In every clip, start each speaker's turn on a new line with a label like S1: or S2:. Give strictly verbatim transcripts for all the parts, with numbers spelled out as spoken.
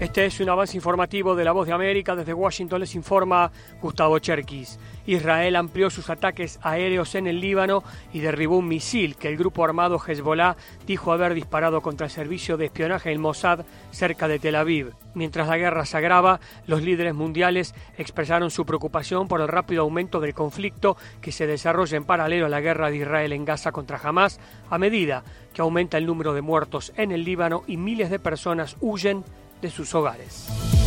S1: Este es un avance informativo de La Voz de América. Desde Washington les informa Gustavo Cherkis. Israel amplió sus ataques aéreos en el Líbano y derribó un misil que el grupo armado Hezbollah dijo haber disparado contra el servicio de espionaje del Mossad cerca de Tel Aviv. Mientras la guerra se agrava, los líderes mundiales expresaron su preocupación por el rápido aumento del conflicto que se desarrolla en paralelo a la guerra de Israel en Gaza contra Hamás, a medida que aumenta el número de muertos en el Líbano y miles de personas huyen de sus hogares.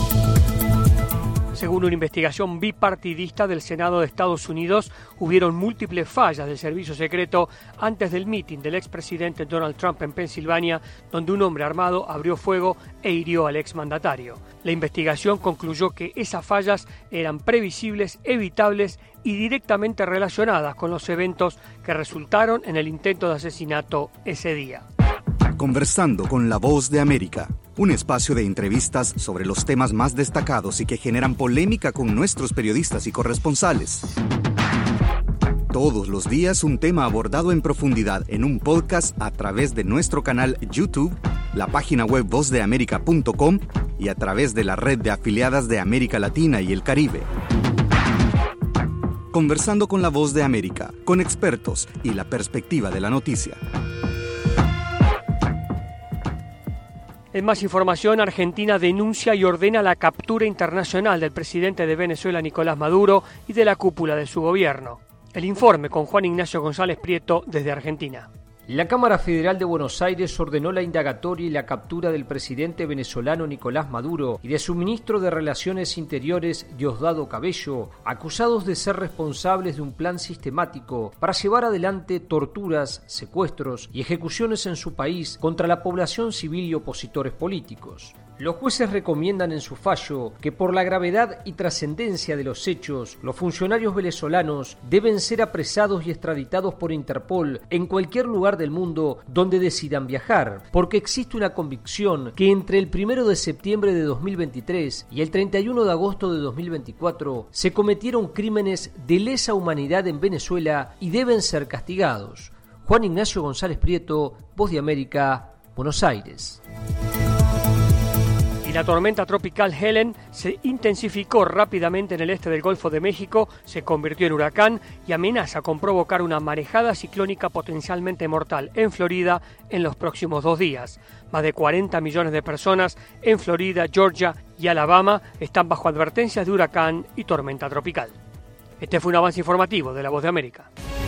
S1: Según una investigación bipartidista del Senado de Estados Unidos, hubieron múltiples fallas del servicio secreto antes del mitin del expresidente Donald Trump en Pensilvania, donde un hombre armado abrió fuego e hirió al exmandatario. La investigación concluyó que esas fallas eran previsibles, evitables y directamente relacionadas con los eventos que resultaron en el intento de asesinato ese día.
S2: Conversando con La Voz de América, un espacio de entrevistas sobre los temas más destacados y que generan polémica con nuestros periodistas y corresponsales. Todos los días un tema abordado en profundidad en un podcast a través de nuestro canal YouTube, la página web voz de américa punto com y a través de la red de afiliadas de América Latina y el Caribe. Conversando con La Voz de América, con expertos y la perspectiva de la noticia.
S1: En más información, Argentina denuncia y ordena la captura internacional del presidente de Venezuela, Nicolás Maduro, y de la cúpula de su gobierno. El informe con Juan Ignacio González Prieto desde Argentina.
S3: La Cámara Federal de Buenos Aires ordenó la indagatoria y la captura del presidente venezolano Nicolás Maduro y de su ministro de Relaciones Interiores, Diosdado Cabello, acusados de ser responsables de un plan sistemático para llevar adelante torturas, secuestros y ejecuciones en su país contra la población civil y opositores políticos. Los jueces recomiendan en su fallo que por la gravedad y trascendencia de los hechos, los funcionarios venezolanos deben ser apresados y extraditados por Interpol en cualquier lugar del mundo donde decidan viajar, porque existe una convicción que entre el primero de septiembre de dos mil veintitrés y el treinta y uno de agosto de dos mil veinticuatro se cometieron crímenes de lesa humanidad en Venezuela y deben ser castigados. Juan Ignacio González Prieto, Voz de América, Buenos Aires.
S1: La tormenta tropical Helen se intensificó rápidamente en el este del Golfo de México, se convirtió en huracán y amenaza con provocar una marejada ciclónica potencialmente mortal en Florida en los próximos dos días. Más de cuarenta millones de personas en Florida, Georgia y Alabama están bajo advertencias de huracán y tormenta tropical. Este fue un avance informativo de La Voz de América.